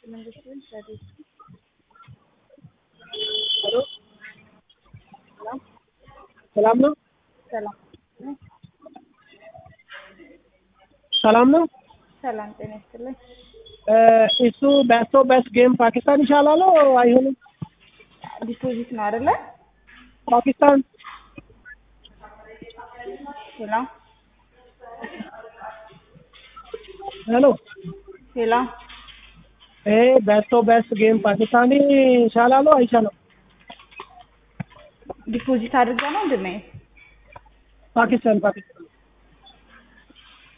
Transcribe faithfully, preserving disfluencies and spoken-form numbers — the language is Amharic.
መንግስቱን ሰርቪስ ሄሎ ሰላም ነው ሰላም ሰላም ነው ሰላም ጤና ይስጥልኝ እሱ በሶ በስ ጌም ፓኪስታን ይሻላል አይሆንም ዲፖዚት ነው አይደለ ፓኪስታን ሄሎ ሄሎ ሄሎ ए बेस्ट तो best game Pakistani ይሻላል አይሻልም ዲፖዚት አድርጋ ነው እንደምን Pakistan पाकिस्तान